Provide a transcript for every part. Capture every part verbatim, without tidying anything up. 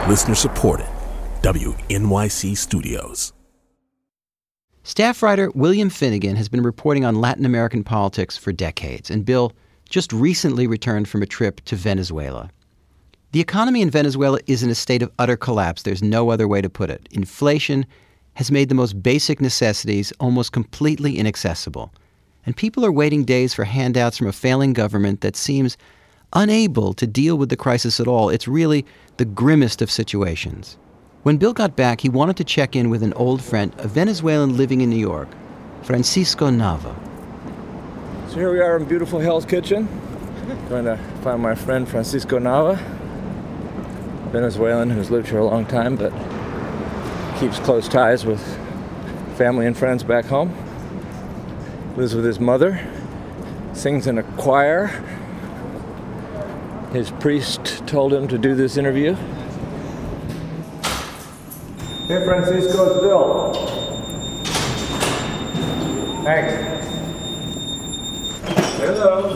Listener supported. W N Y C Studios. Staff writer William Finnegan has been reporting on Latin American politics for decades, and Bill just recently returned from a trip to Venezuela. The economy in Venezuela is in a state of utter collapse. There's no other way to put it. Inflation has made the most basic necessities almost completely inaccessible. And people are waiting days for handouts from a failing government that seems unable to deal with the crisis at all. It's really the grimmest of situations. When Bill got back, he wanted to check in with an old friend, a Venezuelan living in New York, Francisco Nava. So here we are in beautiful Hell's Kitchen, trying to find my friend Francisco Nava, Venezuelan who's lived here a long time but keeps close ties with family and friends back home. Lives with his mother, sings in a choir. His priest told him to do this interview. Hey, Francisco, it's Bill. Thanks. Hello.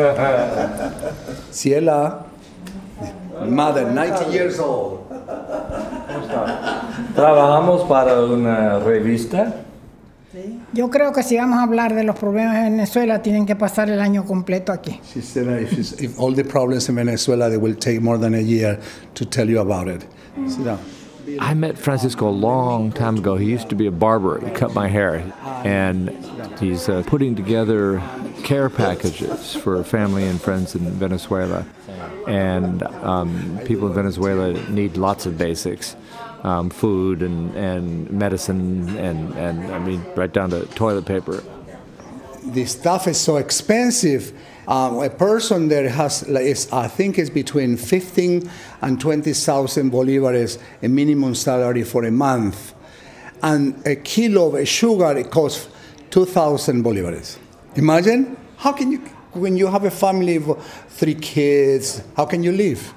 Ciela, mother, ninety years old. ¿Cómo está? Trabajamos para una revista. Yo creo que si vamos a hablar de los problemas en Venezuela, tienen que pasar el año completo aquí. She said if, it's, if all the problems in Venezuela, they will take more than a year to tell you about it. Sit down. I met Francisco a long time ago. He used to be a barber. He cut my hair. And he's uh, putting together care packages for family and friends in Venezuela. And um, people in Venezuela need lots of basics. Um, food and, and medicine and, and, I mean, right down to toilet paper. The stuff is so expensive. Um, a person there has, is, I think it's between fifteen and twenty thousand bolivares, a minimum salary for a month. And a kilo of sugar, it costs two thousand bolivares. Imagine, how can you, when you have a family of three kids, how can you live?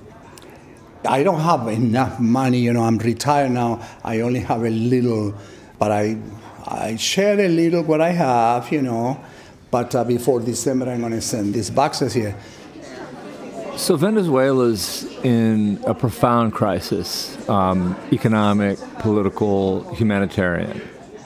I don't have enough money, you know, I'm retired now. I only have a little, but I I share a little what I have, you know. But uh, before December, I'm going to send these boxes here. So Venezuela's in a profound crisis, um, economic, political, humanitarian.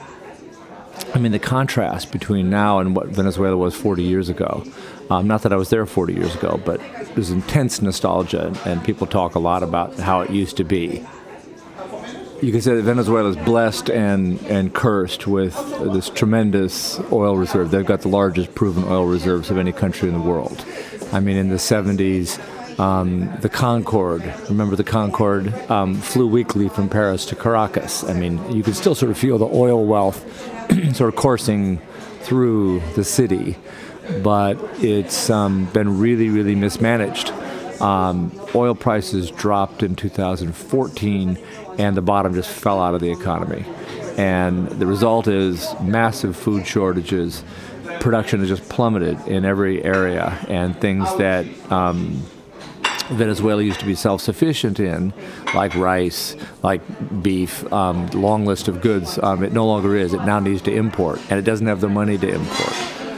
I mean, the contrast between now and what Venezuela was forty years ago. Um, not that I was there forty years ago, but there's intense nostalgia, and people talk a lot about how it used to be. You can say that Venezuela is blessed and, and cursed with this tremendous oil reserve. They've got the largest proven oil reserves of any country in the world. I mean, in the seventies, um, the Concorde, remember the Concorde, um, flew weekly from Paris to Caracas. I mean, you could still sort of feel the oil wealth sort of coursing through the city. But it's um, been really, really mismanaged. Um, oil prices dropped in two thousand fourteen, and the bottom just fell out of the economy. And the result is massive food shortages. Production has just plummeted in every area, and things that um, Venezuela used to be self-sufficient in, like rice, like beef, um, long list of goods, um, it no longer is. It now needs to import, and it doesn't have the money to import.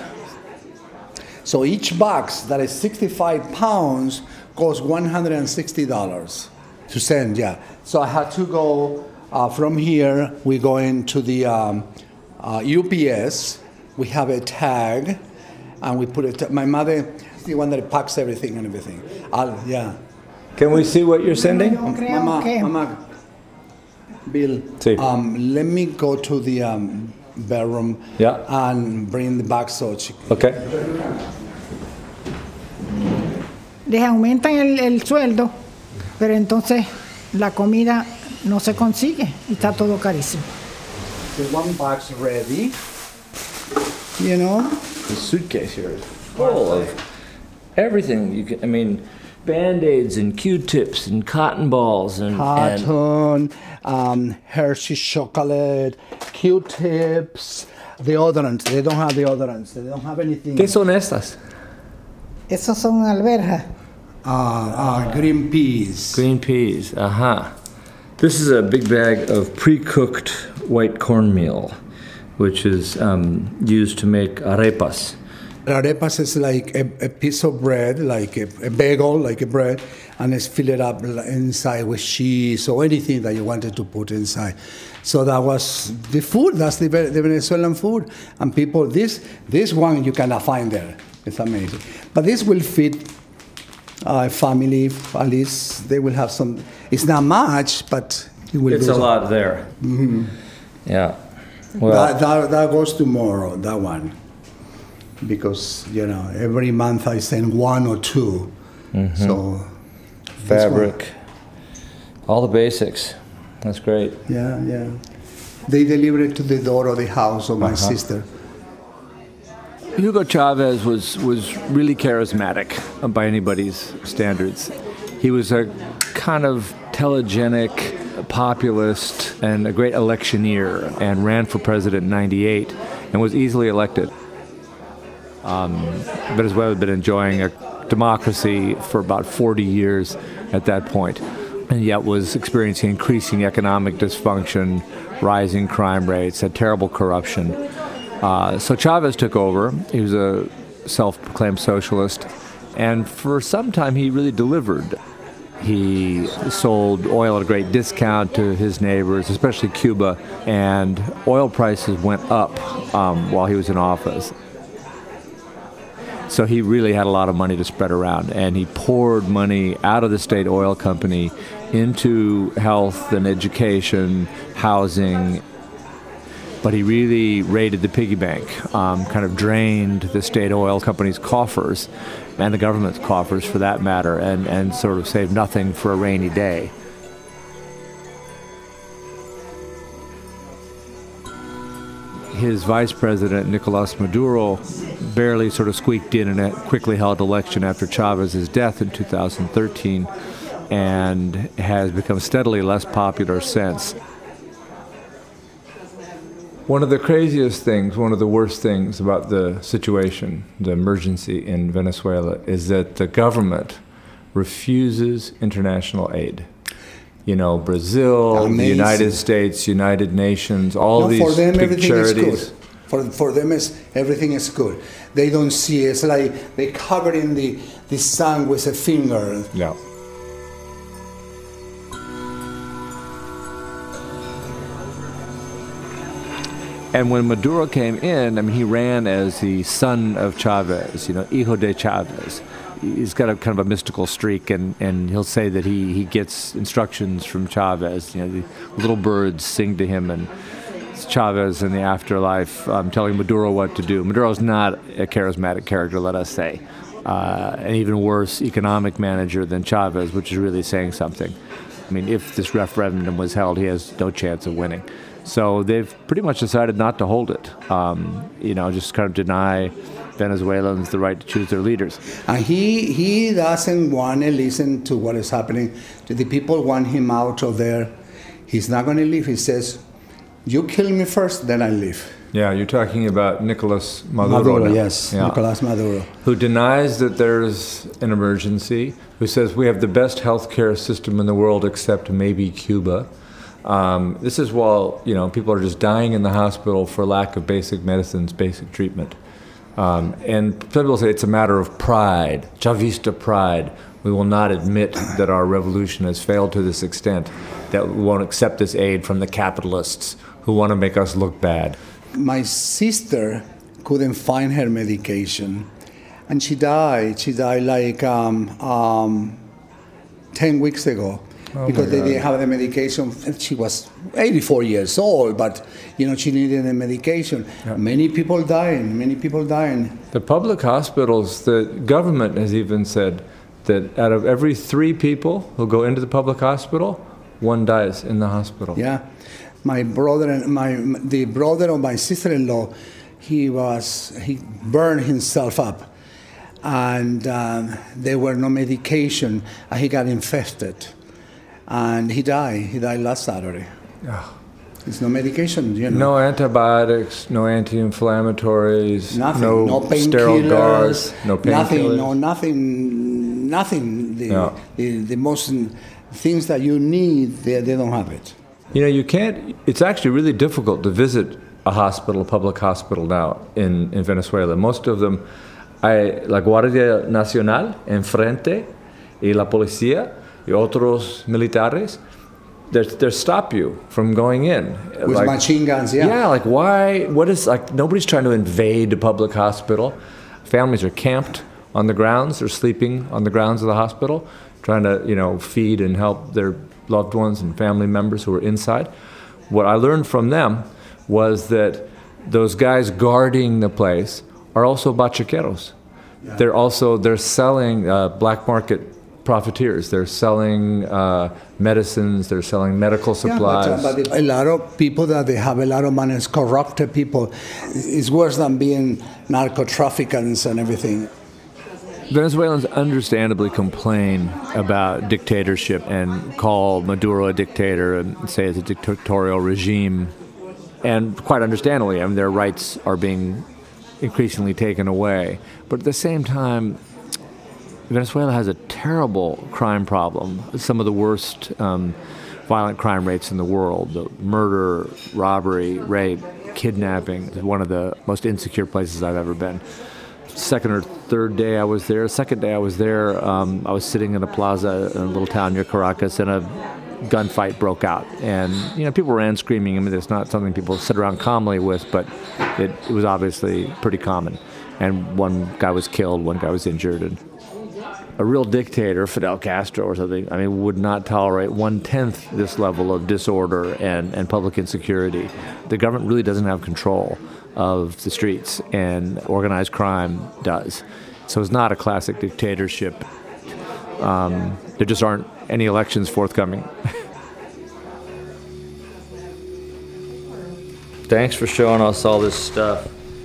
So each box that is sixty-five pounds costs one hundred sixty dollars to send, yeah. So I had to go uh, from here, we go into the um, uh, U P S, we have a tag, and we put it, my mother is the one that packs everything and everything. I'll, yeah. Can we see what you're sending? Mama, Mama, Bill, sí. um, let me go to the um, bedroom yeah. and bring the box so she... Okay. Les aumentan el, el sueldo, pero entonces la comida no se consigue y está todo carísimo. The one box ready, you know. The suitcase here is full of everything. You can, I mean, Band-Aids and Q-tips and cotton balls and... Cotton, and um, Hershey chocolate, Q-tips, deodorants. They don't have deodorants. They don't have anything. ¿Qué son estas? Esos son alberjas. Uh, uh, green peas. Green peas, uh-huh. This is a big bag of pre-cooked white cornmeal, which is um, used to make arepas. Arepas is like a, a piece of bread, like a, a bagel, like a bread, and it's filled up inside with cheese or anything that you wanted to put inside. So that was the food. That's the, the Venezuelan food. And people, this this one you cannot find there. It's amazing. But this will feed a family, at least they will have some. It's not much, but it will. It's do a some. lot there. Mm-hmm. Yeah. Well, that, that, that goes tomorrow, that one. Because, you know, every month I send one or two. Mm-hmm. So, fabric, all the basics. That's great. Yeah, yeah. They deliver it to the door of the house of my uh-huh. sister. Hugo Chavez was, was really charismatic by anybody's standards. He was a kind of telegenic populist and a great electioneer, and ran for president in ninety-eight and was easily elected. Um, Venezuela had been enjoying a democracy for about forty years at that point, and yet was experiencing increasing economic dysfunction, rising crime rates, had terrible corruption. Uh, so Chavez took over. He was a self-proclaimed socialist, and for some time he really delivered. He sold oil at a great discount to his neighbors, especially Cuba, and oil prices went up um, while he was in office. So he really had a lot of money to spread around, and he poured money out of the state oil company into health and education, housing. But he really raided the piggy bank, um, kind of drained the state oil company's coffers, and the government's coffers for that matter, and, and sort of saved nothing for a rainy day. His vice president, Nicolas Maduro, barely sort of squeaked in in a quickly held election after Chavez's death in two thousand thirteen, and has become steadily less popular since. One of the craziest things, one of the worst things about the situation, the emergency in Venezuela, is that the government refuses international aid. You know, Brazil, Amazing. the United States, United Nations, all no, these for them, big everything charities. Is good. For, for them, is, everything is good. They don't see it. It's like they cover in the, the sun with a finger. Yeah. And when Maduro came in, I mean, he ran as the son of Chavez, you know, hijo de Chavez. He's got a kind of a mystical streak, and, and he'll say that he, he gets instructions from Chavez. You know, the little birds sing to him, and it's Chavez in the afterlife um, telling Maduro what to do. Maduro's not a charismatic character, let us say. Uh, an even worse economic manager than Chavez, which is really saying something. I mean, if this referendum was held, he has no chance of winning. So they've pretty much decided not to hold it, um, you know, just kind of deny Venezuelans the right to choose their leaders. And he, he doesn't want to listen to what is happening. The people want him out of there. He's not going to leave. He says, you kill me first, then I leave. Yeah, you're talking about Nicolas Maduro. Maduro, now. yes, yeah. Nicolas Maduro. Who denies that there's an emergency, who says we have the best healthcare system in the world except maybe Cuba. Um, this is while, you know, people are just dying in the hospital for lack of basic medicines, basic treatment. Um, and some people say it's a matter of pride, Chavista pride. We will not admit that our revolution has failed to this extent, that we won't accept this aid from the capitalists who want to make us look bad. My sister couldn't find her medication, and she died. She died like um, um, ten weeks ago. Oh because they didn't have the medication. She was eighty-four years old, but you know she needed the medication. Yeah. Many people dying. Many people dying. The public hospitals, the government has even said that out of every three people who go into the public hospital, one dies in the hospital. Yeah, my brother and my the brother of my sister-in-law, he was he burned himself up, and um, there were no medication, and he got infected. And he died. He died last Saturday. Oh. There's no medication, you know. No antibiotics, no anti-inflammatories, nothing. no, no sterile guards, no painkillers. Nothing. No, nothing. Nothing. The, no. the, the most things that you need, they, they don't have it. You know, you can't. It's actually really difficult to visit a hospital, a public hospital now in, in Venezuela. Most of them hay la Guardia Nacional enfrente y la policía y otros militares. They they stop you from going in with like, machine guns. Yeah. Yeah, like why? What is like? Nobody's trying to invade a public hospital. Families are camped on the grounds. They're sleeping on the grounds of the hospital, trying to you know feed and help their loved ones and family members who are inside. What I learned from them was that those guys guarding the place are also bachaqueros. Yeah. They're also they're selling uh, black market profiteers. They're selling uh, medicines. They're selling medical supplies. Yeah, but, uh, but a lot of people that they have a lot of money is corrupted people. It's worse than being narco traffickers and everything. Venezuelans understandably complain about dictatorship and call Maduro a dictator and say it's a dictatorial regime. And quite understandably, I mean, their rights are being increasingly taken away. But at the same time, Venezuela has a terrible crime problem, some of the worst um, violent crime rates in the world. The murder, robbery, rape, kidnapping is one of the most insecure places I've ever been. Second or third day I was there, second day I was there, um, I was sitting in a plaza in a little town near Caracas, and a gunfight broke out. And, you know, people ran screaming. I mean, it's not something people sit around calmly with, but it, it was obviously pretty common. And one guy was killed, one guy was injured, and a real dictator, Fidel Castro or something, I mean, would not tolerate one-tenth this level of disorder and, and public insecurity. The government really doesn't have control of the streets, and organized crime does. So it's not a classic dictatorship. Um, there just aren't any elections forthcoming. Thanks for showing us all this stuff.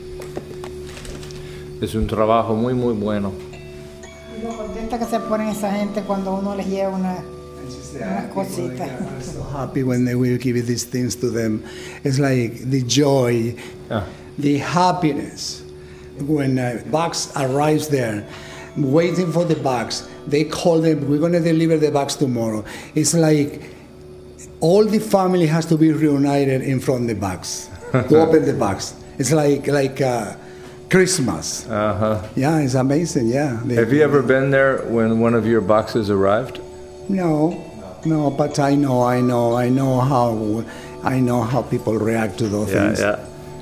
Es un trabajo muy, muy bueno. Lo contenta que se ponen esa gente cuando uno les lleva una, una cosita. I'm so happy when they will give these things to them. It's like the joy, ah. the happiness. When a box arrives there, waiting for the box, they call them, we're going to deliver the box tomorrow. It's like all the family has to be reunited in front of the box to open the box. It's like like uh, Christmas. Uh-huh. Yeah, it's amazing, yeah. They, Have you ever been there when one of your boxes arrived? No, no, but I know, I know, I know how, I know how people react to those yeah, things. Yeah.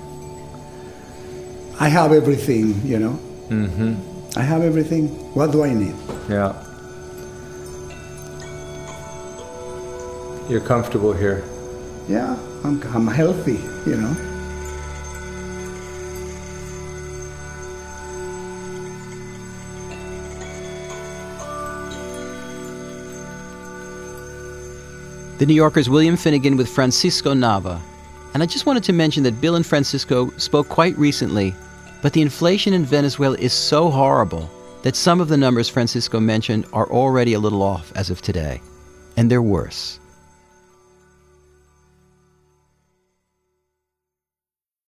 I have everything, you know. Mm-hmm. I have everything. What do I need? Yeah. You're comfortable here. Yeah, I'm, I'm healthy, you know. The New Yorker's William Finnegan with Francisco Nava. And I just wanted to mention that Bill and Francisco spoke quite recently, but the inflation in Venezuela is so horrible that some of the numbers Francisco mentioned are already a little off as of today. And they're worse.